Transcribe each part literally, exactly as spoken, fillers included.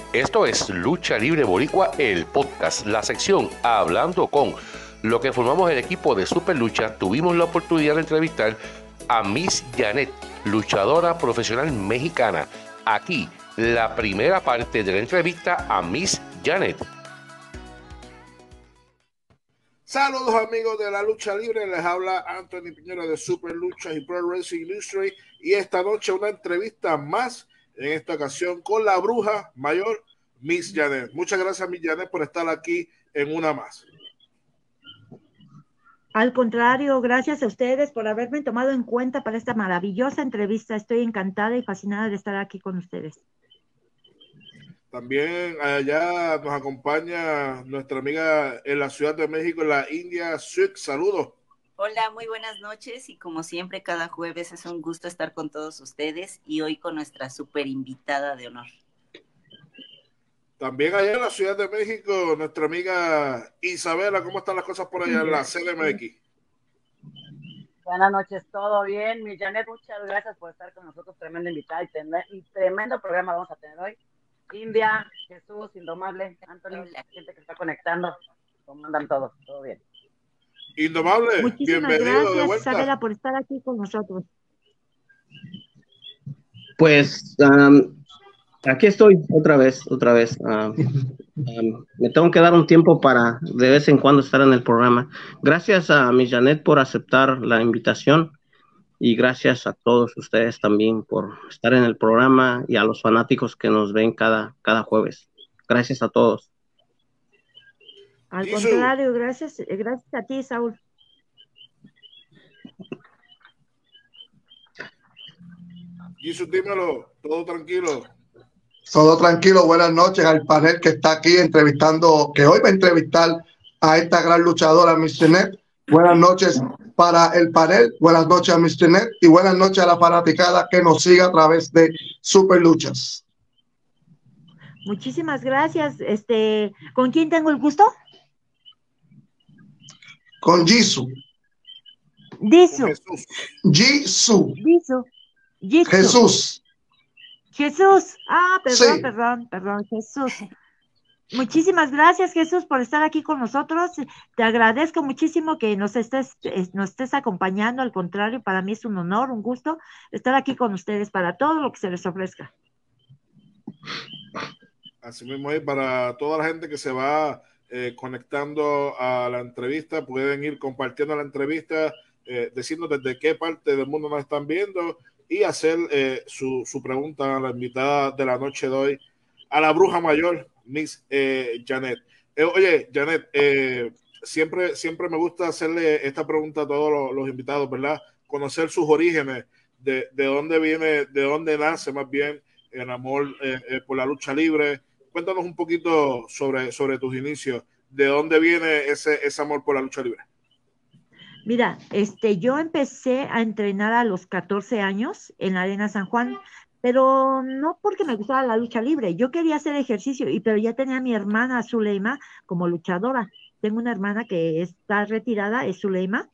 Esto es Lucha Libre Boricua, el podcast, la sección Hablando con. Lo que formamos el equipo de Super Lucha, tuvimos la oportunidad de entrevistar a Miss Janet, luchadora profesional mexicana. Aquí, la primera parte de la entrevista a Miss Janet. Saludos amigos de la lucha libre, les habla Anthony Piñera de Super Lucha y Pro Wrestling Industry, y esta noche una entrevista más, en esta ocasión con la bruja mayor Miss Janet. Muchas gracias Miss Janet por estar aquí en una más. Al contrario, gracias a ustedes por haberme tomado en cuenta para esta maravillosa entrevista. Estoy encantada y fascinada de estar aquí con ustedes. También allá nos acompaña nuestra amiga en la Ciudad de México, en la India, Suk. Saludos. Hola, muy buenas noches, y como siempre cada jueves es un gusto estar con todos ustedes, y hoy con nuestra super invitada de honor. También allá en la Ciudad de México, nuestra amiga Isabela. ¿Cómo están las cosas por allá en la C D M X? Buenas noches, ¿todo bien? Mi Janet, muchas gracias por estar con nosotros, tremenda invitada, y, tener, y tremendo programa vamos a tener hoy. India, Jesús, Indomable, Antonio, la gente que está conectando, ¿cómo andan todos? ¿Todo bien? Indomable, muchísimas bienvenido gracias, de vuelta. Isabela, por estar aquí con nosotros. Pues um, aquí estoy otra vez, otra vez. Um, um, me tengo que dar un tiempo para de vez en cuando estar en el programa. Gracias a Miss Janet por aceptar la invitación, y gracias a todos ustedes también por estar en el programa, y a los fanáticos que nos ven cada, cada jueves. Gracias a todos. Al Jesús. contrario, gracias, gracias a ti, Saúl. Jesús, dímelo, todo tranquilo. Todo tranquilo, buenas noches al panel que está aquí entrevistando, que hoy va a entrevistar a esta gran luchadora, Miss Janet. Buenas noches para el panel, buenas noches a Miss Janet, y buenas noches a la fanaticada que nos siga a través de Super Luchas. Muchísimas gracias. Este, ¿con quién tengo el gusto? Con Jisoo. Disu. Jisoo. Disu. Jisoo. Jesús. Jesús. Ah, perdón, Sí. perdón, perdón, Jesús. Muchísimas gracias, Jesús, por estar aquí con nosotros. Te agradezco muchísimo que nos estés, nos estés acompañando. Al contrario, para mí es un honor, un gusto estar aquí con ustedes para todo lo que se les ofrezca. Así mismo es, para toda la gente que se va eh, conectando a la entrevista, pueden ir compartiendo la entrevista, eh, diciendo desde qué parte del mundo nos están viendo, y hacer eh, su, su pregunta a la invitada de la noche de hoy, a la bruja mayor, Miss eh, Janet. Eh, oye, Janet, eh, siempre, siempre me gusta hacerle esta pregunta a todos los, los invitados, ¿verdad? Conocer sus orígenes, de, de dónde viene, de dónde nace más bien el amor eh, eh, por la lucha libre. Cuéntanos un poquito sobre, sobre tus inicios, de dónde viene ese, ese amor por la lucha libre. Mira, este, yo empecé a entrenar a los catorce años en la Arena San Juan, pero no porque me gustaba la lucha libre. Yo quería hacer ejercicio, y pero ya tenía a mi hermana Zuleima como luchadora. Tengo una hermana que está retirada, es Zuleima.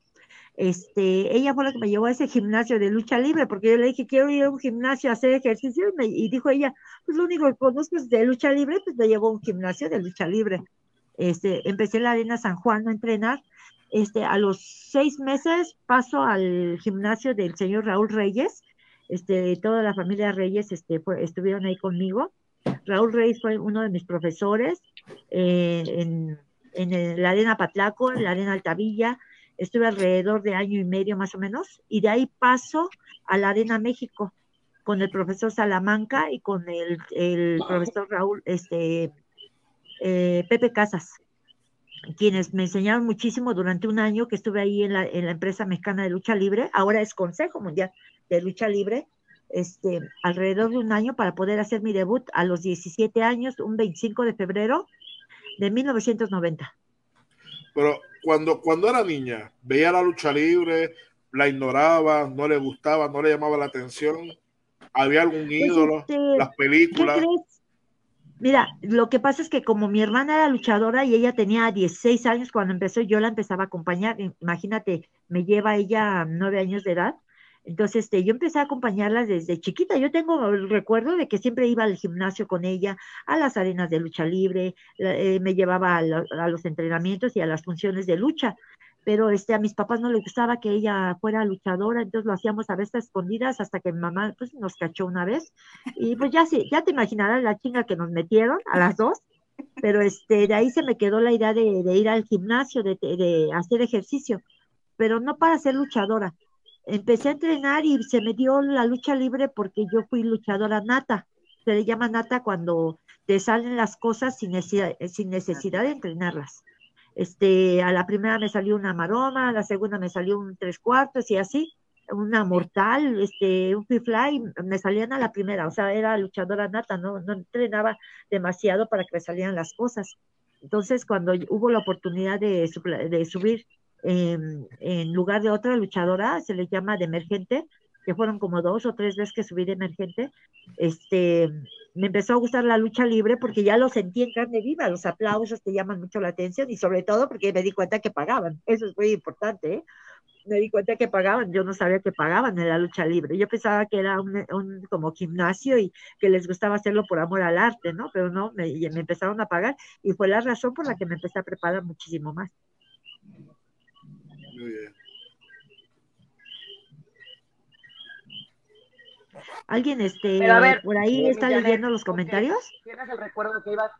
Este, ella fue la que me llevó a ese gimnasio de lucha libre, porque yo le dije, quiero ir a un gimnasio a hacer ejercicio, y, me, y dijo ella, pues lo único que conozco es de lucha libre, pues me llevó a un gimnasio de lucha libre. Este, empecé en la Arena San Juan a entrenar. Este, a los seis meses paso al gimnasio del señor Raúl Reyes. Este, toda la familia Reyes este, fue, estuvieron ahí conmigo. Raúl Reyes fue uno de mis profesores eh, en, en el, la Arena Patlaco, en la Arena Altavilla. Estuve alrededor de año y medio más o menos, y de ahí paso a la Arena México con el profesor Salamanca y con el, el profesor Raúl, este, eh, Pepe Casas, quienes me enseñaron muchísimo durante un año que estuve ahí en la, en la empresa mexicana de lucha libre. Ahora es Consejo Mundial de Lucha Libre. Este, alrededor de un año para poder hacer mi debut a los diecisiete años, un veinticinco de febrero de mil novecientos noventa. Pero cuando, cuando era niña, veía la lucha libre, la ignoraba, no le gustaba, no le llamaba la atención. ¿Había algún ídolo? Pues este, las películas. ¿qué crees? Mira, lo que pasa es que como mi hermana era luchadora y ella tenía dieciséis años cuando empezó, yo la empezaba a acompañar. Imagínate, me lleva ella nueve años de edad. Entonces, este, yo empecé a acompañarlas desde chiquita. Yo tengo el recuerdo de que siempre iba al gimnasio con ella, a las arenas de lucha libre, la- eh, me llevaba a, lo- a los entrenamientos y a las funciones de lucha. Pero este, a mis papás no les gustaba que ella fuera luchadora, entonces lo hacíamos a veces a escondidas hasta que mi mamá pues, nos cachó una vez. Y pues ya, sí, ya te imaginarás la chinga que nos metieron a las dos, pero este, de ahí se me quedó la idea de, de ir al gimnasio, de, de hacer ejercicio, pero no para ser luchadora. Empecé a entrenar y se me dio la lucha libre porque yo fui luchadora nata. Se le llama nata cuando te salen las cosas sin necesidad, sin necesidad de entrenarlas. Este, a la primera me salió una maroma, a la segunda me salió un tres cuartos y así, una mortal, este, un free fly, me salían a la primera, o sea, era luchadora nata, no, no entrenaba demasiado para que me salieran las cosas. Entonces, cuando hubo la oportunidad de, supla- de subir en, en lugar de otra luchadora, se le llama de emergente, que fueron como dos o tres veces que subí de emergente, este, me empezó a gustar la lucha libre porque ya lo sentí en carne viva, los aplausos te llaman mucho la atención y sobre todo porque me di cuenta que pagaban, eso es muy importante, ¿eh? Me di cuenta que pagaban, yo no sabía que pagaban en la lucha libre, yo pensaba que era un, un como gimnasio y que les gustaba hacerlo por amor al arte, ¿no? Pero no, me, me empezaron a pagar y fue la razón por la que me empecé a preparar muchísimo más. Muy bien. ¿Alguien este, Pero a ver, por ahí eh, está mi Janet, leyendo los ok, comentarios? ¿tienes el recuerdo que ibas?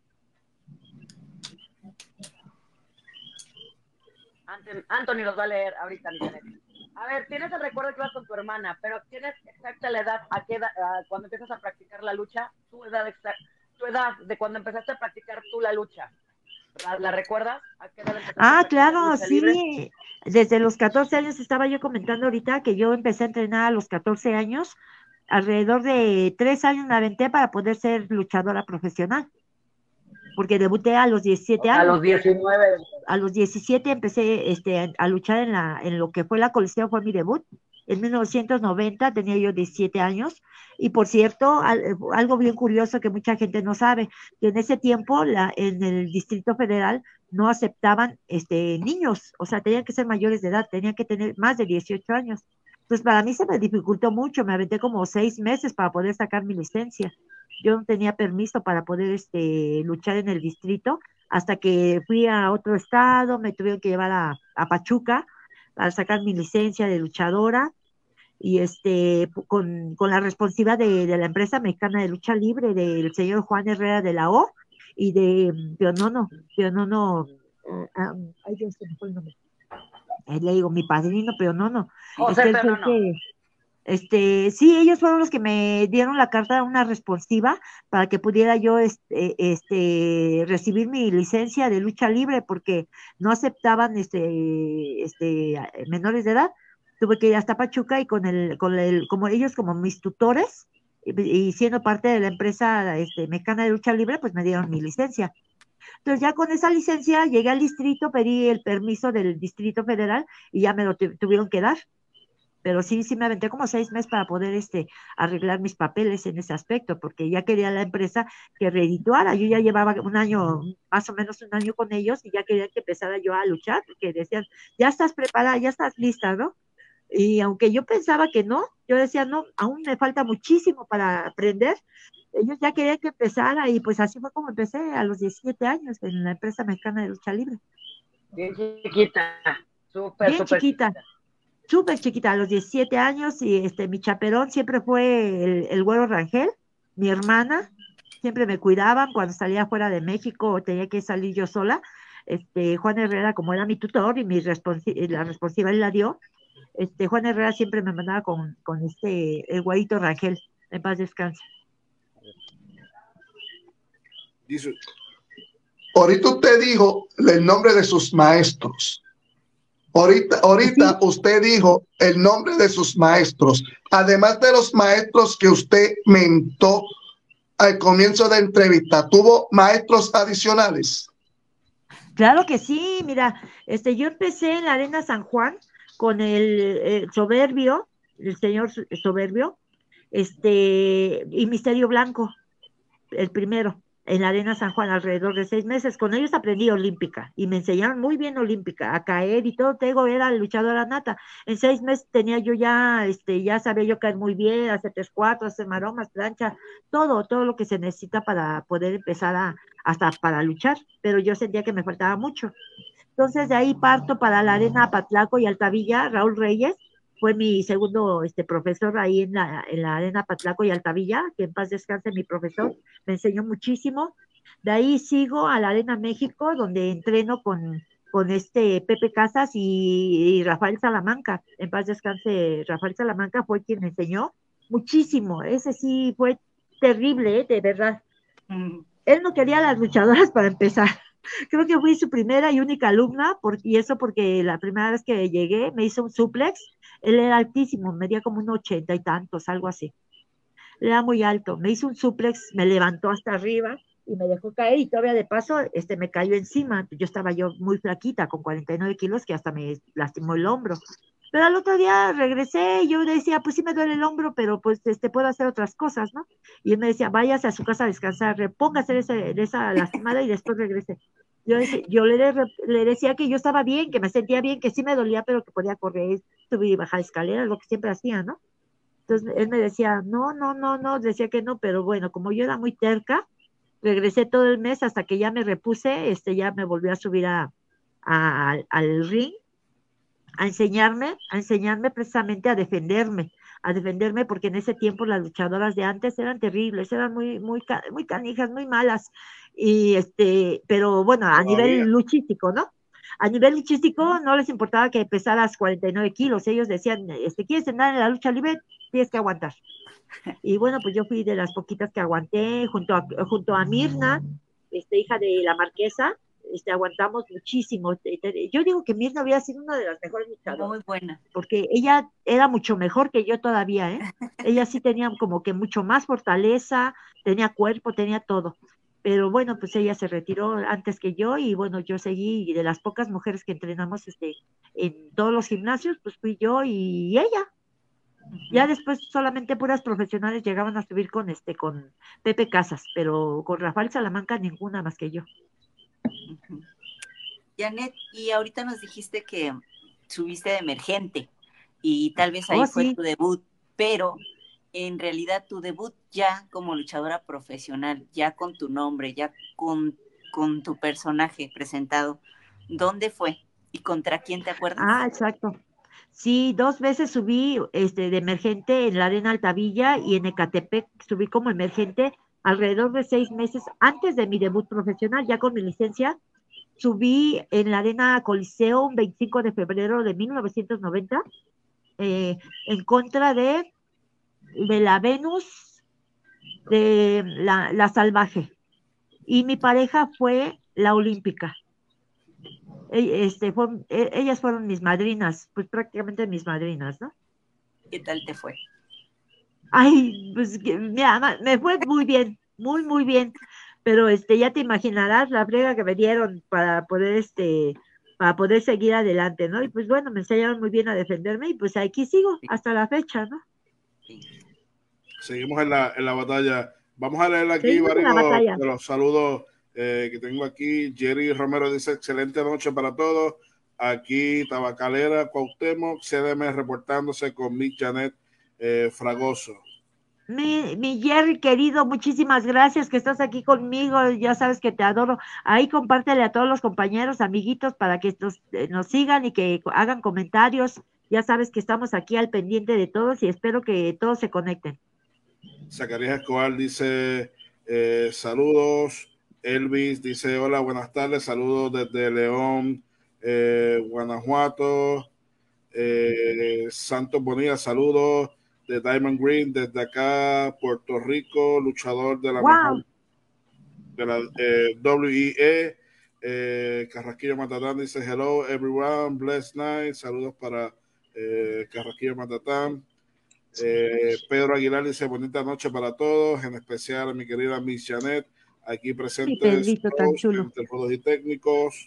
Anton- Anthony los va a leer ahorita, mi Janet. A ver, tienes el recuerdo que ibas con tu hermana, pero tienes exacta la edad, a qué edad, a cuando empiezas a practicar la lucha, tu edad exacta, tu edad de cuando empezaste a practicar tú la lucha. ¿La, la recuerdas? ¿A qué edad empezaste a Ah, practicar claro, lucha libre? sí. Desde los catorce años estaba yo comentando ahorita que yo empecé a entrenar a los catorce años. Alrededor de tres años me aventé para poder ser luchadora profesional, porque debuté a los diecisiete O sea, a años. los diecinueve. A los diecisiete empecé este, a luchar en, la, en lo que fue la Coliseo, fue mi debut. En mil novecientos noventa tenía yo diecisiete años. Y por cierto, al- algo bien curioso que mucha gente no sabe, que en ese tiempo la, en el Distrito Federal no aceptaban este, niños, o sea, tenían que ser mayores de edad, tenían que tener más de dieciocho años. Entonces, para mí se me dificultó mucho, me aventé como seis meses para poder sacar mi licencia. Yo no tenía permiso para poder este, luchar en el distrito hasta que fui a otro estado, me tuvieron que llevar a, a Pachuca para sacar mi licencia de luchadora y este con, con la responsabilidad de, de la empresa mexicana de lucha libre del señor Juan Herrera de la O y de Pionono, Pionono, uh, um, ay Dios, se me fue el nombre. Eh, le digo, mi padrino Pionono, José, este él fue pero el no. que este, sí, ellos fueron los que me dieron la carta, una responsiva, para que pudiera yo este, este, recibir mi licencia de lucha libre, porque no aceptaban este, este, menores de edad. Tuve que ir hasta Pachuca y con el, con el, como ellos como mis tutores, y, y siendo parte de la empresa este, mexicana de lucha libre, pues me dieron mi licencia. Entonces ya con esa licencia llegué al distrito, pedí el permiso del Distrito Federal y ya me lo tu- tuvieron que dar, pero sí, sí me aventé como seis meses para poder este, arreglar mis papeles en ese aspecto, porque ya quería la empresa que reedituara. Yo ya llevaba un año, más o menos un año con ellos, y ya querían que empezara yo a luchar, porque decían, ya estás preparada, ya estás lista, ¿no? Y aunque yo pensaba que no, yo decía, no, aún me falta muchísimo para aprender. Ellos ya querían que empezara, y pues así fue como empecé a los diecisiete años en la empresa mexicana de lucha libre. Bien chiquita, súper, Bien súper chiquita. chiquita. Súper chiquita, a los diecisiete años, y este, mi chaperón siempre fue el, el güero Rangel, mi hermana, siempre me cuidaban cuando salía fuera de México o tenía que salir yo sola. Este, Juan Herrera, como era mi tutor y mi responsi la responsiva él la dio, este, Juan Herrera siempre me mandaba con, con este, el güerito Rangel, en paz descanse. Dice, ahorita usted dijo el nombre de sus maestros. Ahorita, ahorita Sí. usted dijo el nombre de sus maestros, además de los maestros que usted mentó al comienzo de la entrevista, ¿tuvo maestros adicionales? Claro que sí, mira, este, yo empecé en la Arena San Juan con el, el Soberbio, el señor Soberbio, este, y Misterio Blanco, el primero. en la Arena San Juan alrededor de seis meses. Con ellos aprendí olímpica y me enseñaron muy bien olímpica, a caer y todo. Te digo, era luchadora nata. En seis meses tenía yo ya, este, ya sabía yo caer muy bien, hacer tres cuatro, hacer maromas, plancha, todo, todo lo que se necesita para poder empezar a, hasta para luchar, pero yo sentía que me faltaba mucho. Entonces de ahí parto para la Arena Patlaco y Altavilla. Raúl Reyes fue mi segundo este, profesor ahí en la, en la Arena Patlaco y Altavilla, que en paz descanse mi profesor, me enseñó muchísimo. De ahí sigo a la Arena México, donde entreno con, con este Pepe Casas y, y Rafael Salamanca. En paz descanse, Rafael Salamanca fue quien me enseñó muchísimo. Ese sí fue terrible, ¿eh? De verdad. Mm. Él no quería las luchadoras para empezar. Creo que fui su primera y única alumna, por, y eso porque la primera vez que llegué me hizo un suplex. Él era altísimo, medía como un ochenta y tantos, algo así. Era muy alto. Me hizo un suplex, me levantó hasta arriba y me dejó caer, y todavía de paso este, me cayó encima. Yo estaba yo muy flaquita, con cuarenta y nueve kilos, que hasta me lastimó el hombro. Pero al otro día regresé y yo decía, pues sí me duele el hombro, pero pues este, puedo hacer otras cosas, ¿no? Y él me decía, váyase a su casa a descansar, repóngase de, ese, de esa lastimada y después regrese. Yo, decía, yo le, le decía que yo estaba bien, que me sentía bien, que sí me dolía, pero que podía correr, subir y bajar escaleras, lo que siempre hacía, ¿no? Entonces él me decía, no, no, no, no, decía que no, pero bueno, como yo era muy terca, regresé todo el mes hasta que ya me repuse, este, ya me volví a subir a, a, al, al ring, a enseñarme, a enseñarme precisamente a defenderme, a defenderme, porque en ese tiempo las luchadoras de antes eran terribles, eran muy, muy, muy canijas, muy malas, y este, pero bueno, a Todavía. nivel luchístico, ¿no? A nivel luchístico no les importaba que pesaras cuarenta y nueve kilos, ellos decían, este, ¿quieres andar en la lucha libre? Tienes que aguantar. Y bueno, pues yo fui de las poquitas que aguanté, junto a, junto a Mirna, este, hija de la marquesa, este, aguantamos muchísimo. Yo digo que Mirna había sido una de las mejores luchadoras. Muy buena. Porque ella era mucho mejor que yo todavía, ¿eh? Ella sí tenía como que mucho más fortaleza, tenía cuerpo, tenía todo. Pero bueno, pues ella se retiró antes que yo y bueno, yo seguí, y de las pocas mujeres que entrenamos este, en todos los gimnasios, pues fui yo y ella. Ya después solamente puras profesionales llegaban a subir con este, con Pepe Casas, pero con Rafael Salamanca ninguna más que yo. Uh-huh. Janet, y ahorita nos dijiste que subiste de emergente y tal vez ahí oh, fue sí. tu debut, pero en realidad tu debut ya como luchadora profesional, ya con tu nombre, ya con, con tu personaje presentado, ¿dónde fue? ¿Y contra quién te acuerdas? Ah, exacto. Sí, dos veces subí este, de emergente en la Arena Altavilla y en Ecatepec subí como emergente alrededor de seis meses antes de mi debut profesional, ya con mi licencia. Subí en la Arena Coliseo un veinticinco de febrero de mil novecientos noventa eh, en contra de, de la Venus, de la, la Salvaje. Y mi pareja fue la Olímpica. Este, fue, ellas fueron mis madrinas, pues prácticamente mis madrinas, ¿no? ¿Qué tal te fue? Ay, pues mira, me fue muy bien, muy, muy bien, pero este, ya te imaginarás la frega que me dieron para poder, este, para poder seguir adelante, ¿no? Y pues bueno, me enseñaron muy bien a defenderme y pues aquí sigo hasta la fecha, ¿no? Seguimos en la, en la batalla. Vamos a leer aquí varios de los saludos eh, que tengo aquí. Jerry Romero dice, excelente noche para todos. Aquí Tabacalera, Cuauhtémoc, C D M reportándose con Miss Janet eh, Fragoso. Mi, mi Jerry querido, muchísimas gracias que estás aquí conmigo, ya sabes que te adoro. Ahí compártele a todos los compañeros, amiguitos, para que nos, eh, nos sigan y que hagan comentarios. Ya sabes que estamos aquí al pendiente de todos y espero que todos se conecten. Zacarías Escobar dice eh, saludos. Elvis dice hola, buenas tardes, saludos desde León, eh, Guanajuato. eh, Santos Bonilla, saludos de Diamond Green desde acá, Puerto Rico, luchador de la wow. mejor de la eh, W I E. eh, Carrasquillo Matatán dice hello everyone, blessed night, saludos para eh, Carrasquillo Matatán. Eh, Pedro Aguilar dice bonita noche para todos, en especial a mi querida Miss Janet, aquí presentes sí, entre todos y técnicos.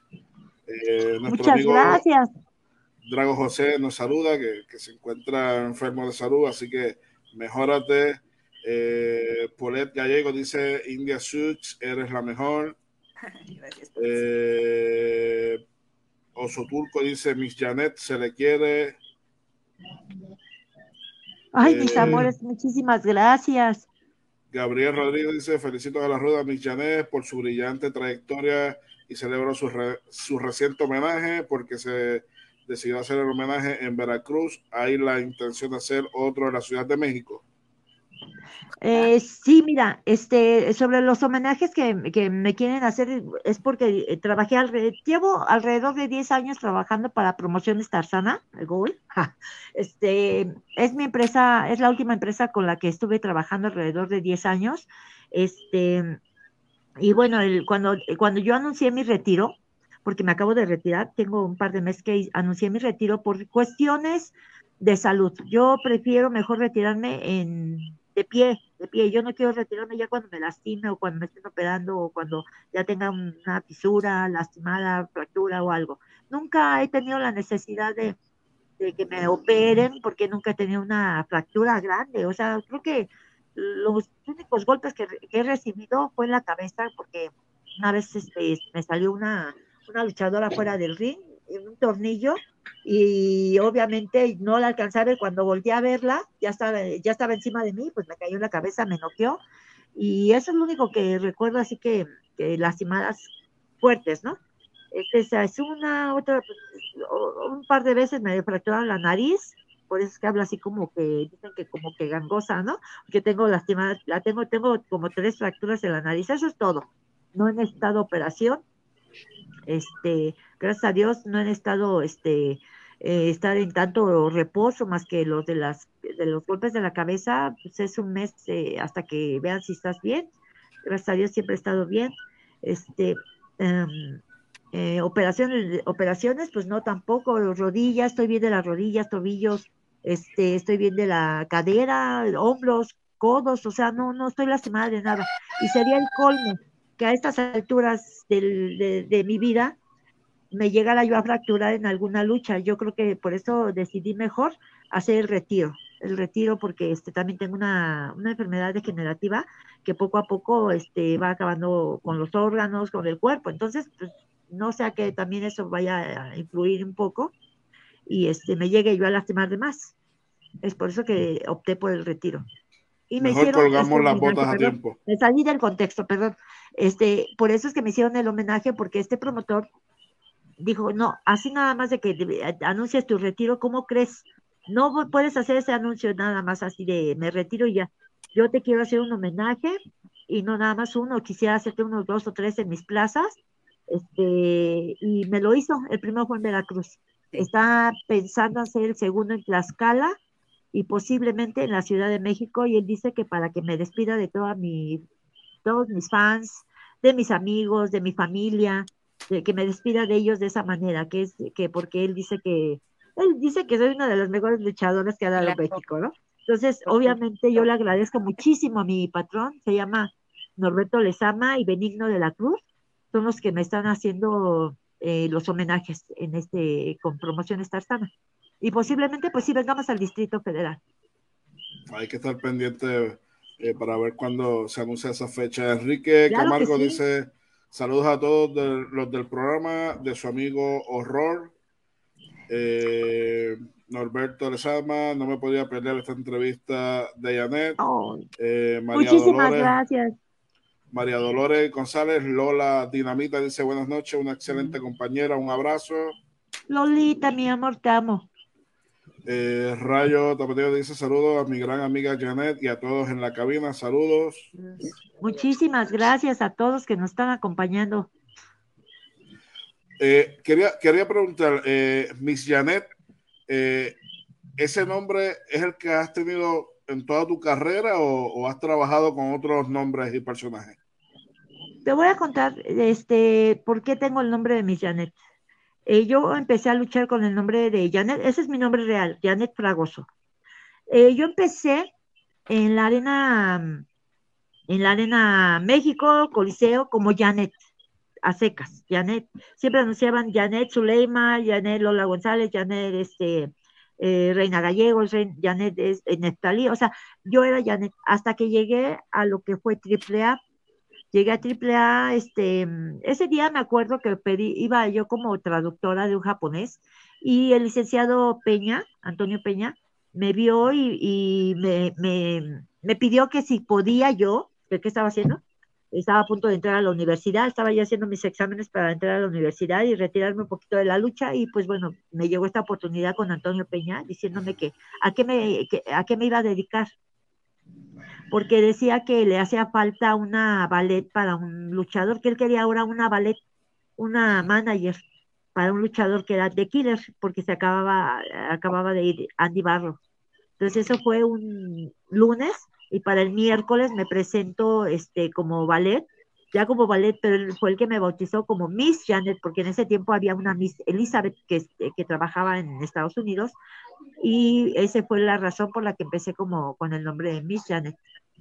Eh, nuestro Muchas amigo gracias. Drago José nos saluda, que, que se encuentra enfermo de salud, así que mejórate. Eh, Paulette Gallego dice, India Suits, eres la mejor. Gracias. Eh, Oso Turco dice, Miss Janet se le quiere. Ay, Eh, mis amores, muchísimas gracias. Gabriel Rodríguez dice, felicito a la rueda Miss Janet por su brillante trayectoria y celebro su, re, su reciente homenaje porque se decidió hacer el homenaje en Veracruz. Hay la intención de hacer otro en la Ciudad de México. Eh, sí, mira, este, sobre los homenajes que, que me quieren hacer es porque eh, trabajé, alre- llevo alrededor de diez años trabajando para Promociones Tarzana, el Google. Ja. Este, es mi empresa, es la última empresa con la que estuve trabajando alrededor de diez años. Este, y bueno, el, cuando, cuando yo anuncié mi retiro, porque me acabo de retirar, tengo un par de meses que anuncié mi retiro por cuestiones de salud. Yo prefiero mejor retirarme en, de pie, de pie. Yo no quiero retirarme ya cuando me lastime o cuando me estén operando o cuando ya tenga una fisura, lastimada, fractura o algo. Nunca he tenido la necesidad de, de que me operen porque nunca he tenido una fractura grande. O sea, creo que los únicos golpes que, que he recibido fue en la cabeza porque una vez este, me salió una, una luchadora fuera del ring en un tornillo y obviamente no la alcancé a ver. Cuando volteé a verla ya estaba, ya estaba encima de mí, pues me cayó en la cabeza, me noqueó y eso es lo único que recuerdo así que, que lastimadas fuertes, ¿no? Esa es una, otra, pues, un par de veces me fracturaron la nariz, por eso es que hablo así como que, dicen que como que gangosa, ¿no? Que tengo lastimada, la tengo, tengo como tres fracturas en la nariz, eso es todo. No he necesitado operación, este, gracias a Dios no he necesitado, este, eh, estar en tanto reposo más que los de las, de los golpes de la cabeza, pues es un mes eh, hasta que vean si estás bien. Gracias a Dios siempre he estado bien. Este, um, eh, operaciones, operaciones, pues no tampoco, rodillas, estoy bien de las rodillas, tobillos, este, estoy bien de la cadera, hombros, codos, o sea, no, no estoy lastimada de nada. Y sería el colmo que a estas alturas del, de, de mi vida me llegara yo a fracturar en alguna lucha. Yo creo que por eso decidí mejor hacer el retiro, el retiro porque este, también tengo una, una enfermedad degenerativa que poco a poco este, va acabando con los órganos, con el cuerpo. Entonces, pues, no sea que también eso vaya a influir un poco y este, me llegue yo a lastimar de más. Es por eso que opté por el retiro. Y me Mejor hicieron este colgamos las homenaje, botas a perdón, tiempo. me salí del contexto, perdón. Este, por eso es que me hicieron el homenaje, porque este promotor dijo, no, así nada más de que anuncias tu retiro, ¿cómo crees? No puedes hacer ese anuncio nada más así de me retiro y ya. Yo te quiero hacer un homenaje y no nada más uno, quisiera hacerte unos dos o tres en mis plazas. Este, y me lo hizo, el primero fue en Veracruz. Está pensando hacer el segundo en Tlaxcala y posiblemente en la Ciudad de México, y él dice que para que me despida de toda mi, todos mis fans, de mis amigos, de mi familia, de que me despida de ellos de esa manera, que es que porque él dice que, él dice que soy una de las mejores luchadoras que ha dado Claro. México, ¿no? Entonces, Por obviamente supuesto. yo le agradezco muchísimo a mi patrón, se llama Norberto Lezama y Benigno de la Cruz, son los que me están haciendo eh, los homenajes en este, con Promociones Tarzana. Y posiblemente, pues sí, vengamos al Distrito Federal. Hay que estar pendiente eh, para ver cuándo se anuncia esa fecha. Enrique Claro que Camargo sí. dice, saludos a todos de, los del programa, de su amigo Horror. Eh, Norberto Lezama, no me podía perder esta entrevista de Janet. Oh, eh, María muchísimas Dolores, gracias. María Dolores González, Lola Dinamita dice buenas noches, una excelente compañera, un abrazo. Lolita, mi amor, te amo. Eh, Rayo Tapateo dice saludos a mi gran amiga Janet y a todos en la cabina, saludos. Muchísimas gracias a todos que nos están acompañando. Eh, quería, quería preguntar, eh, Miss Janet, eh, ¿ese nombre es el que has tenido en toda tu carrera o, o has trabajado con otros nombres y personajes? Te voy a contar este, por qué tengo el nombre de Miss Janet. Eh, yo empecé a luchar con el nombre de Janet, ese es mi nombre real, Janet Fragoso. Eh, yo empecé en la arena, en la arena México, Coliseo, como Janet, a secas, Janet. Siempre anunciaban Janet Zuleima, Janet Lola González, Janet este, eh, Reina Gallegos, Rein, Janet es, eh, Neftalí, o sea, yo era Janet, hasta que llegué a lo que fue Triple A. Llegué a Triple A, este, ese día me acuerdo que pedí, iba yo como traductora de un japonés, y el licenciado Peña, Antonio Peña, me vio y, y me, me, me pidió que si podía yo, ¿qué estaba haciendo? Estaba a punto de entrar a la universidad, estaba ya haciendo mis exámenes para entrar a la universidad y retirarme un poquito de la lucha, y pues bueno, me llegó esta oportunidad con Antonio Peña diciéndome que a qué me, que, a qué me iba a dedicar, porque decía que le hacía falta una ballet para un luchador, que él quería ahora una ballet, una manager para un luchador que era de Killer, porque se acababa, acababa de ir Andy Barro. Entonces eso fue un lunes, y para el miércoles me presento este, como ballet, ya como ballet, pero él fue el que me bautizó como Miss Janet, porque en ese tiempo había una Miss Elizabeth que, que trabajaba en Estados Unidos, y esa fue la razón por la que empecé como con el nombre de Miss Janet.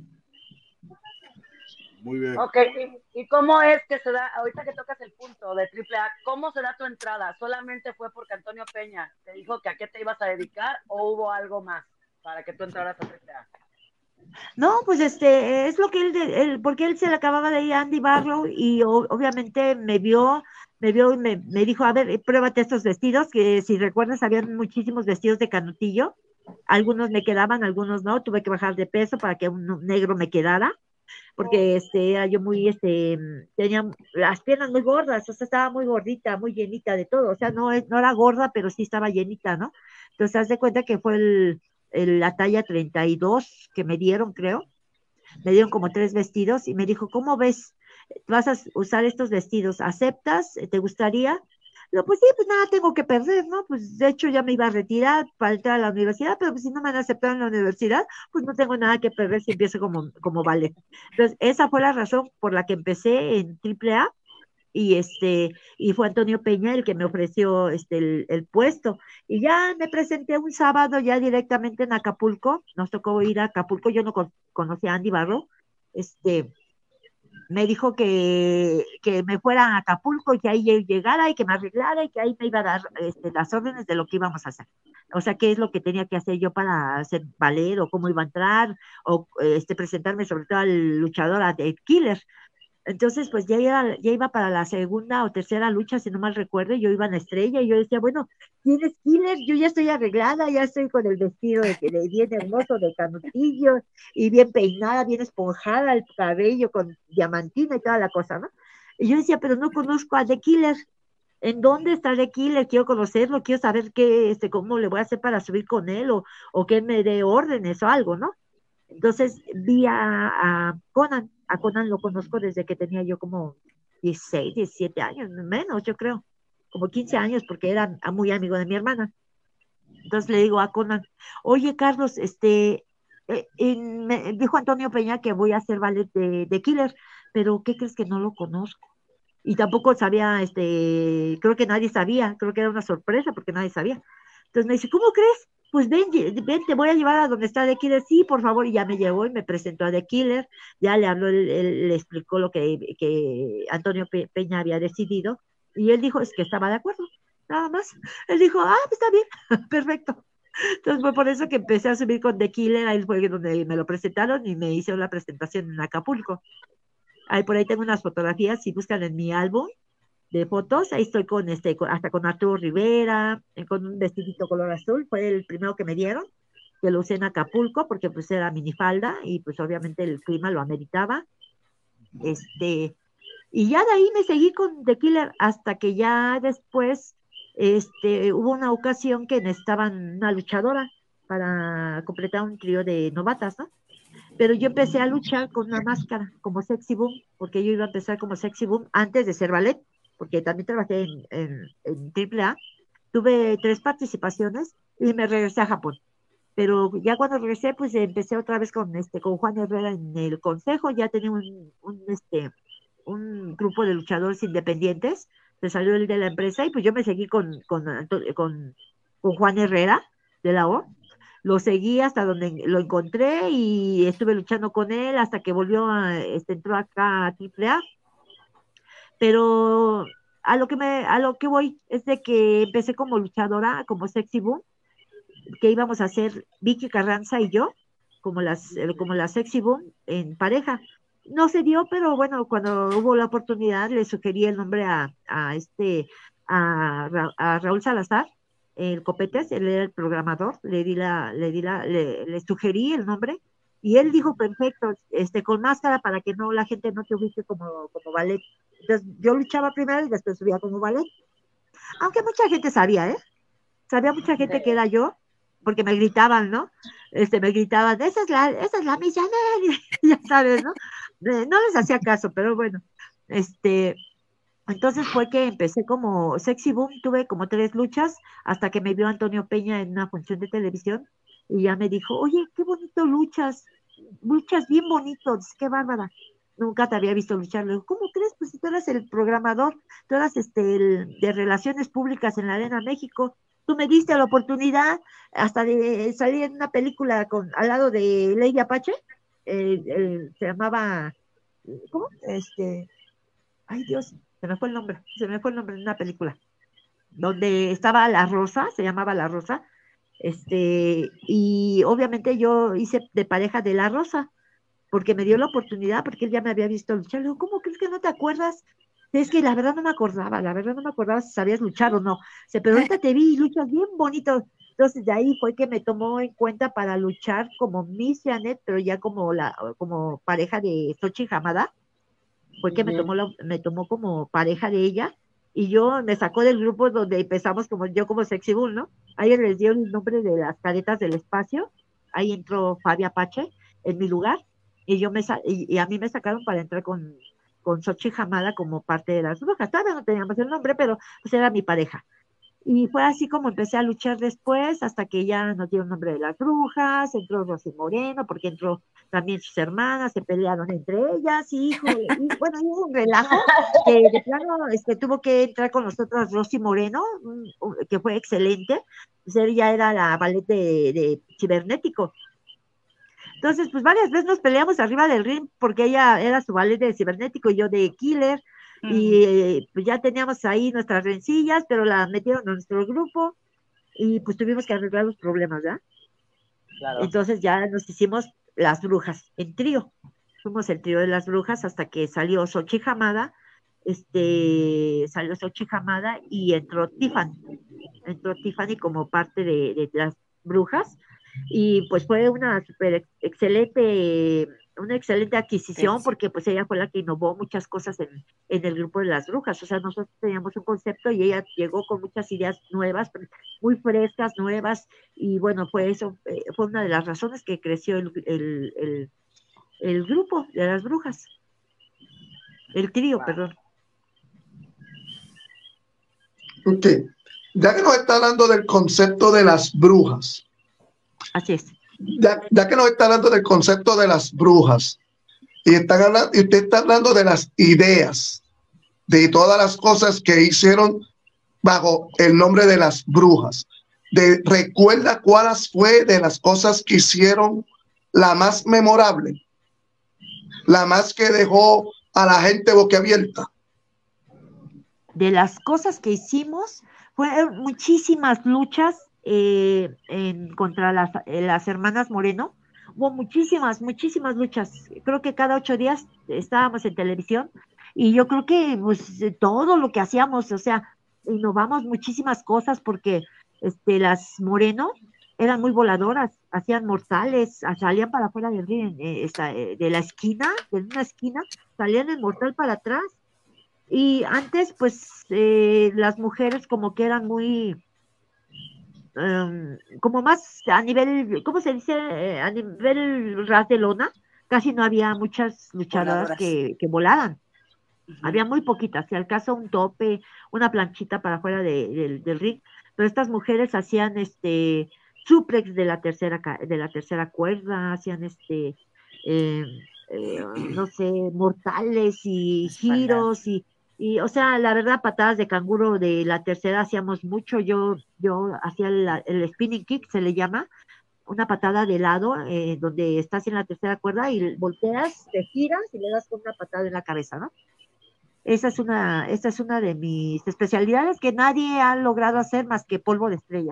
Muy bien. Ok, ¿y, ¿y cómo es que se da, ahorita que tocas el punto de Triple A, cómo se da tu entrada? ¿Solamente fue porque Antonio Peña te dijo que a qué te ibas a dedicar o hubo algo más para que tú entraras a Triple A? No, pues este, es lo que él, él porque él se le acababa de ir a Andy Barrow, y o, obviamente me vio, me vio y me, me dijo, a ver, pruébate estos vestidos, que si recuerdas habían muchísimos vestidos de canutillo, algunos me quedaban, algunos no, tuve que bajar de peso para que un negro me quedara, porque este, era yo muy, este, tenía las piernas muy gordas, o sea, estaba muy gordita, muy llenita de todo, o sea, no, no era gorda, pero sí estaba llenita, ¿no? Entonces, haz de cuenta que fue el, el, la talla treinta y dos que me dieron, creo, me dieron como tres vestidos, y me dijo, ¿cómo ves? ¿Vas a usar estos vestidos? ¿Aceptas? ¿Te gustaría? No, pues sí, pues nada tengo que perder, ¿no? Pues de hecho ya me iba a retirar para entrar a la universidad, pero pues si no me han aceptado en la universidad, pues no tengo nada que perder si empiezo como, como ballet. Entonces, esa fue la razón por la que empecé en Triple A, y este, y fue Antonio Peña el que me ofreció este el, el puesto. Y ya me presenté un sábado ya directamente en Acapulco, nos tocó ir a Acapulco, yo no con, conocía a Andy Barro, este, me dijo que, que me fuera a Acapulco y que ahí llegara y que me arreglara y que ahí me iba a dar este, las órdenes de lo que íbamos a hacer. O sea, qué es lo que tenía que hacer yo para hacer valer, o cómo iba a entrar, o este, presentarme sobre todo al luchador, a Dave Killer. Entonces, pues ya iba, ya iba para la segunda o tercera lucha, si no mal recuerdo, y yo iba en la estrella, y yo decía, bueno, ¿quién es Killer? Yo ya estoy arreglada, ya estoy con el vestido de, de bien hermoso, de canutillo, y bien peinada, bien esponjada, el cabello con diamantina y toda la cosa, ¿no? Y yo decía, pero no conozco a The Killer. ¿En dónde está The Killer? Quiero conocerlo, quiero saber qué, este, cómo le voy a hacer para subir con él, o, o que me dé órdenes o algo, ¿no? Entonces vi a, a Conan, a Conan lo conozco desde que tenía yo como dieciséis, diecisiete años, menos yo creo, como quince años, porque era muy amigo de mi hermana. Entonces le digo a Conan, oye Carlos, este, eh, en, me dijo Antonio Peña que voy a hacer ballet de, de Killer, pero ¿qué crees? Que no lo conozco? Y tampoco sabía, este, creo que nadie sabía, creo que era una sorpresa porque nadie sabía. Entonces me dice, ¿cómo crees? Pues ven, ven, te voy a llevar a donde está The Killer. Sí, por favor, y ya me llevó y me presentó a The Killer, ya le habló, él, él le explicó lo que, que Antonio Pe Peña había decidido, y él dijo, es que estaba de acuerdo, nada más. Él dijo, ah, pues está bien, perfecto. Entonces fue por eso que empecé a subir con The Killer, ahí fue donde me lo presentaron y me hicieron la presentación en Acapulco. Ahí por ahí tengo unas fotografías, si buscan en mi álbum de fotos, ahí estoy con este, con, hasta con Arturo Rivera, con un vestidito color azul, fue el primero que me dieron, que lo usé en Acapulco, porque pues era minifalda, y pues obviamente el clima lo ameritaba, este, y ya de ahí me seguí con The Killer, hasta que ya después, este, hubo una ocasión que necesitaban una luchadora para completar un trío de novatas, ¿no? Pero yo empecé a luchar con una máscara, como Sexy Boom, porque yo iba a empezar como Sexy Boom antes de ser ballet, porque también trabajé en, en, en Triple A, tuve tres participaciones y me regresé a Japón. Pero ya cuando regresé, pues empecé otra vez con este, con Juan Herrera en el consejo, ya tenía un, un, este, un grupo de luchadores independientes, se salió el de la empresa, y pues yo me seguí con, con, con, con Juan Herrera de la O, lo seguí hasta donde lo encontré y estuve luchando con él hasta que volvió a, este, entró acá a Triple A. Pero a lo que me, a lo que voy es de que empecé como luchadora, como Sexy Boom, que íbamos a hacer Vicky Carranza y yo, como las, como la Sexy Boom en pareja. No se dio, pero bueno, cuando hubo la oportunidad, le sugerí el nombre a, a este, a, Ra, a Raúl Salazar, el Copetes, él era el programador, le di la, le di la, le, le sugerí el nombre, y él dijo perfecto, este, con máscara para que no, la gente no te ubique como, como ballet. Entonces, yo luchaba primero y después subía como ballet. Aunque mucha gente sabía, ¿eh? Sabía mucha gente que era yo, porque me gritaban, ¿no? Este, me gritaban, esa es la, esa es la Miss Janet, ya sabes, ¿no? No les hacía caso, pero bueno, este, entonces fue que empecé como Sexy Boom, tuve como tres luchas, hasta que me vio Antonio Peña en una función de televisión, y ya me dijo, oye, qué bonito luchas, luchas bien bonitos, qué bárbara. Nunca te había visto luchar. Le digo, ¿cómo crees? Pues si tú eras el programador, tú eras este, el de Relaciones Públicas en la Arena México, tú me diste la oportunidad hasta de salir en una película con, al lado de Lady Apache, eh, eh, se llamaba, ¿cómo? Este, ay Dios, se me fue el nombre, se me fue el nombre de una película, donde estaba La Rosa, se llamaba La Rosa, este, y obviamente yo hice de pareja de La Rosa, porque me dio la oportunidad, porque él ya me había visto luchar. Le digo, ¿cómo crees que no te acuerdas? Es que la verdad no me acordaba, la verdad no me acordaba si sabías luchar o no. Dice, pero ahorita te vi y luchas bien bonito. Entonces de ahí fue que me tomó en cuenta para luchar como Miss Janet, pero ya como la, como pareja de Xochitl Hamada. Fue que me tomó la, me tomó como pareja de ella, y yo me sacó del grupo donde empezamos como yo como Sexy Bull, ¿no? Ahí les dio el nombre de las cadetas del espacio, ahí entró Fabi Apache en mi lugar, y yo me y, y a mí me sacaron para entrar con, con Xochitl Hamada como parte de las brujas. Todavía no teníamos el nombre, pero pues era mi pareja. Y fue así como empecé a luchar después, hasta que ya nos dieron nombre de las brujas, entró Rosy Moreno, porque entró también sus hermanas, se pelearon entre ellas, y, híjole, y bueno, hubo un relajo, que de plano este, tuvo que entrar con nosotros Rosy Moreno, que fue excelente, pues ella era la ballet de, de cibernético. Entonces, pues varias veces nos peleamos arriba del ring, porque ella era su ballet de cibernético y yo de killer, y eh, pues ya teníamos ahí nuestras rencillas, pero la metieron a nuestro grupo, y pues tuvimos que arreglar los problemas, ¿verdad? Claro. Entonces ya nos hicimos las brujas, en trío, fuimos el trío de las brujas hasta que salió Xochitl Hamada, este, salió Xochitl Hamada y entró Tiffany, entró Tiffany como parte de, de las brujas, y pues fue una súper excelente, una excelente adquisición, sí, porque pues ella fue la que innovó muchas cosas en, en el grupo de las brujas. O sea, nosotros teníamos un concepto y ella llegó con muchas ideas nuevas, muy frescas, nuevas, y bueno, fue eso, eh, fue una de las razones que creció el, el, el, el grupo de las brujas, el trío, wow. Perdón. Ok, ya que nos está hablando del concepto de las brujas. Así es. Ya, ya que nos está hablando del concepto de las brujas, y, están hablando, y usted está hablando de las ideas, de todas las cosas que hicieron bajo el nombre de las brujas. De, ¿recuerda cuáles fue de las cosas que hicieron la más memorable? La más que dejó a la gente boquiabierta. De las cosas que hicimos, fueron muchísimas luchas eh, en, contra las, eh, las hermanas Moreno. Hubo muchísimas, muchísimas luchas. Creo que cada ocho días estábamos en televisión, y yo creo que pues todo lo que hacíamos, o sea, innovamos muchísimas cosas, porque este, las Moreno eran muy voladoras, hacían mortales, salían para afuera del ring, eh, eh, de la esquina, de una esquina, salían el mortal para atrás. Y antes, pues, eh, las mujeres como que eran muy, um, como más a nivel, ¿cómo se dice? Eh, a nivel ras de lona, casi no había muchas luchadoras que, que volaran. Uh-huh. Había muy poquitas, si al caso un tope, una planchita para afuera de, de, del ring, pero estas mujeres hacían este suplex de la tercera, de la tercera cuerda, hacían este, eh, eh, no sé, mortales y giros y Y, o sea, la verdad, patadas de canguro de la tercera hacíamos mucho. Yo yo hacía el, el spinning kick, se le llama, una patada de lado, eh, donde estás en la tercera cuerda y volteas, te giras y le das con una patada en la cabeza, ¿no? Esa es una, esa es una de mis especialidades que nadie ha logrado hacer más que Polvo de Estrellas.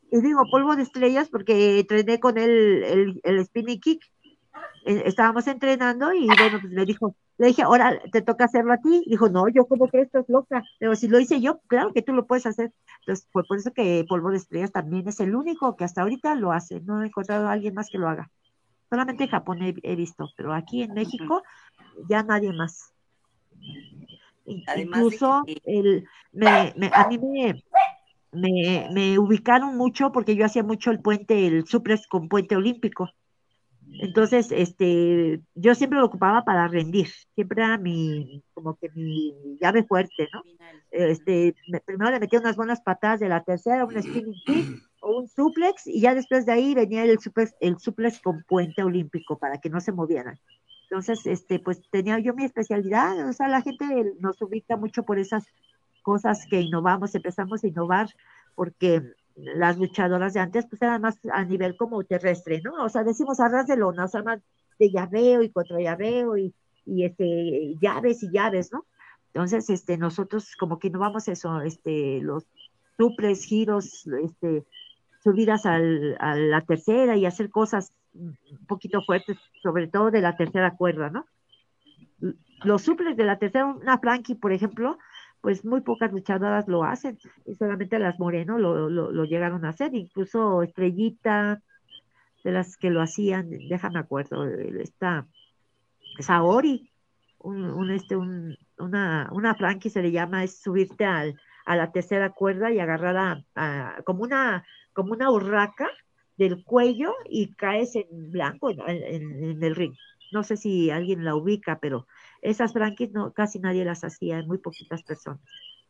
Y digo polvo de estrellas porque entrené con él el, el spinning kick. Eh, estábamos entrenando y bueno, pues me dijo, le dije, ahora te toca hacerlo a ti. Dijo, no, yo como que esto es loca. Pero si lo hice yo, claro que tú lo puedes hacer. Entonces, fue por eso que polvo de estrellas también es el único que hasta ahorita lo hace. No he encontrado a alguien más que lo haga. Solamente en Japón he, he visto, pero aquí en México ya nadie más. Además de Incluso que... el, me, me, a mí me, me, me ubicaron mucho porque yo hacía mucho el puente, el suplex con puente olímpico. Entonces, este, yo siempre lo ocupaba para rendir, siempre era mi, como que mi llave fuerte, ¿no? Este, me- primero le metía unas buenas patadas de la tercera, un spinning kick o un suplex, y ya después de ahí venía el suplex, el suplex con puente olímpico para que no se movieran. Entonces, este, pues tenía yo mi especialidad, o sea, la gente nos ubica mucho por esas cosas que innovamos, empezamos a innovar, porque las luchadoras de antes pues eran más a nivel como terrestre, ¿no? O sea, decimos a ras de lona, o sea, más de llaveo y contra llaveo y, y este, llaves y llaves, ¿no? Entonces, este, nosotros como que innovamos eso, este, los suples, giros, este, subidas al, a la tercera y hacer cosas un poquito fuertes, sobre todo de la tercera cuerda, ¿no? Los suples de la tercera, una Frankie, por ejemplo, pues muy pocas luchadoras lo hacen, y solamente las Moreno lo, lo, lo llegaron a hacer, incluso Estrellita, de las que lo hacían, déjame acuerdo, esta Saori, un, un, este, un, una, una Frankie se le llama, es subirte al, a la tercera cuerda y agarrar a, a, como una, como una urraca del cuello y caes en blanco en, en, en el ring. No sé si alguien la ubica, pero esas Frankies no, casi nadie las hacía, muy poquitas personas.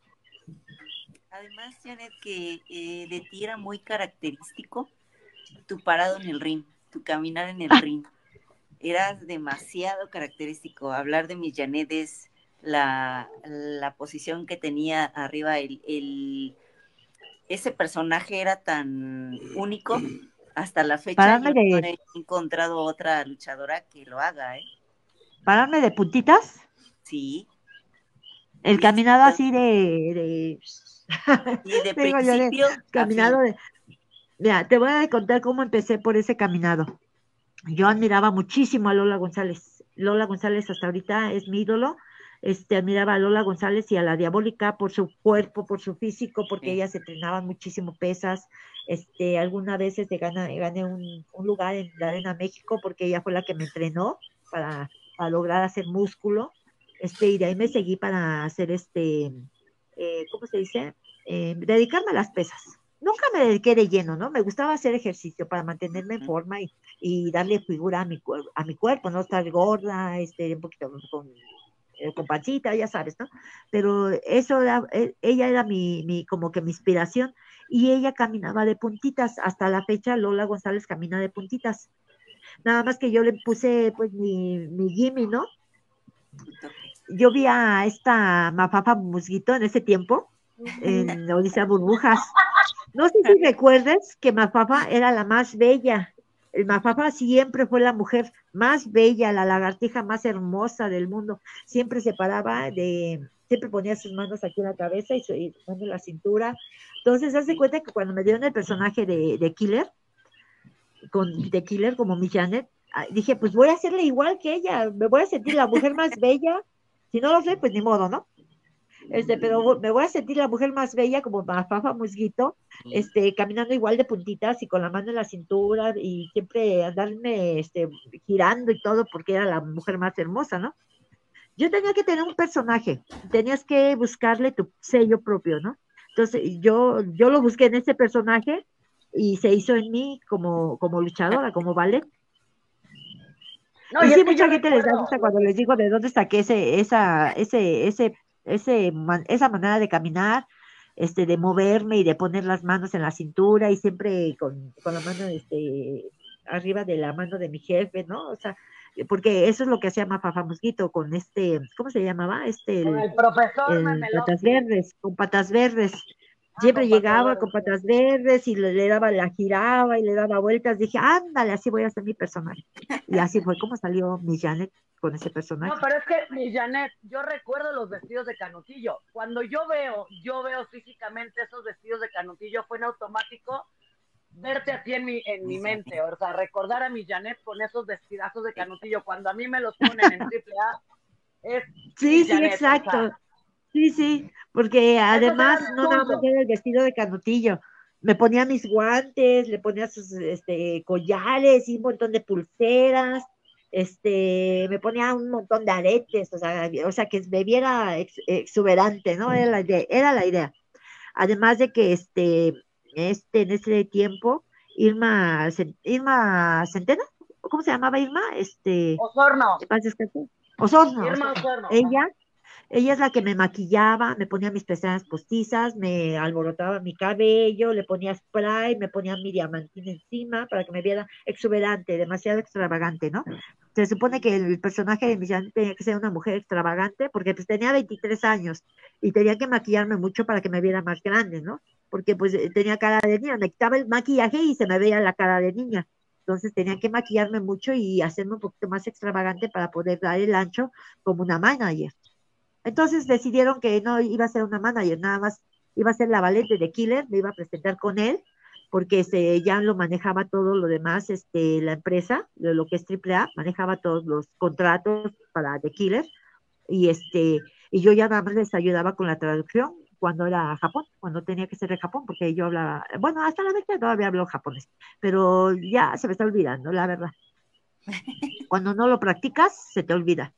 Además, Janet, que eh, de ti era muy característico tu parado en el ring, tu caminar en el ring. Eras demasiado característico. Hablar de mis Janet es la, la posición que tenía arriba, el, el, ese personaje era tan único. Hasta la fecha Pararme yo no de, he encontrado otra luchadora que lo haga, ¿eh? pararme de puntitas, Sí. el Y es caminado cierto. así de, de Y de digo yo, de principio a caminado fin. de, mira, te voy a contar cómo empecé por ese caminado. Yo admiraba muchísimo a Lola González. Lola González hasta ahorita es mi ídolo. Este, admiraba a Lola González y a la Diabólica por su cuerpo, por su físico, porque Sí. ellas entrenaban muchísimo pesas. Este, alguna vez este, gana, gané un, un lugar en la Arena México porque ella fue la que me entrenó para, para lograr hacer músculo. Este, y de ahí me seguí para hacer este, eh, ¿cómo se dice? Eh, dedicarme a las pesas. Nunca me dediqué de lleno, ¿no? Me gustaba hacer ejercicio para mantenerme en forma y, y darle figura a mi, a mi cuerpo, no estar gorda, este, un poquito con, eh, con pancita, ya sabes, ¿no? Pero eso era, eh, ella era mi, mi, como que mi inspiración, y ella caminaba de puntitas. Hasta la fecha Lola González camina de puntitas. Nada más que yo le puse pues mi, mi Jimmy, ¿no? Yo vi a esta Mafafa Musguito en ese tiempo, en Odisea Burbujas. No sé si recuerdes que Mafafa era la más bella. El Mafafa siempre fue la mujer más bella, la lagartija más hermosa del mundo. Siempre se paraba de, siempre ponía sus manos aquí en la cabeza y su y su mano en la cintura. Entonces, haz de cuenta que cuando me dieron el personaje de, de Killer, con, de Killer como mi Janet, ah, dije, pues voy a hacerle igual que ella, me voy a sentir la mujer más bella. Si no lo sé, pues ni modo, ¿no? Este, pero me voy a sentir la mujer más bella como Mafafa Musguito, este, caminando igual de puntitas y con la mano en la cintura y siempre andarme este, girando y todo porque era la mujer más hermosa, ¿no? Yo tenía que tener un personaje, tenías que buscarle tu sello propio, ¿no? Entonces yo, yo lo busqué en ese personaje y se hizo en mí como, como luchadora, como ballet. No, Y y sí, es que yo mucha gente les da recuerdo, gusta cuando les digo de dónde saqué ese, esa, ese, ese, ese, man- esa manera de caminar, este, de moverme y de poner las manos en la cintura y siempre con, con la mano, este, arriba de la mano de mi jefe, ¿no? O sea, porque eso es lo que hacía Mafafa Mosquito con este, ¿cómo se llamaba? Este, con el, el profesor el patas Memelovsky. verdes, con patas verdes. Ah, Siempre con patas llegaba verdes. con patas verdes y le, le daba, la giraba y le daba vueltas. Dije, ándale, así voy a hacer mi personaje. Y así fue como salió mi Janet con ese personaje. No, pero es que, mi Janet, yo recuerdo los vestidos de Canutillo. Cuando yo veo, yo veo físicamente esos vestidos de Canutillo, fue en automático verte así en mi, en mi mente, o sea, recordar a mi Janet con esos vestidazos de Canutillo, cuando a mí me los ponen en triple A, es Sí, sí, Janet, exacto. O sea, sí, sí, porque además eran no nada más puntos. era el vestido de Canutillo, me ponía mis guantes, le ponía sus este, collares y un montón de pulseras, este, me ponía un montón de aretes, o sea, o sea que me viera ex- exuberante, ¿no? Era la idea, era la idea. Además de que este, este, en ese tiempo, Irma, Cen- Irma Centeno, ¿cómo se llamaba Irma? Este, Osorno, ¿qué pasa, Osorno, Osorno. Irma Osorno. Ella, ella es la que me maquillaba, me ponía mis pestañas postizas, me alborotaba mi cabello, le ponía spray, me ponía mi diamantina encima para que me viera exuberante, demasiado extravagante, ¿no? Se supone que el personaje de Millán tenía que ser una mujer extravagante porque pues tenía veintitrés años y tenía que maquillarme mucho para que me viera más grande, ¿no? Porque pues eh, tenía cara de niña, me quitaba el maquillaje y se me veía la cara de niña. Entonces tenía que maquillarme mucho y hacerme un poquito más extravagante para poder dar el ancho como una manager. Entonces decidieron que no iba a ser una manager, nada más iba a ser la Valente de Killer, me iba a presentar con él, porque este, ya lo manejaba todo lo demás, este, la empresa, de lo que es triple A, manejaba todos los contratos para The Killer, y este, y yo ya nada más les ayudaba con la traducción cuando era Japón, cuando tenía que ser de Japón, porque yo hablaba, bueno, hasta la vez todavía hablo japonés, pero ya se me está olvidando, la verdad. Cuando no lo practicas, se te olvida.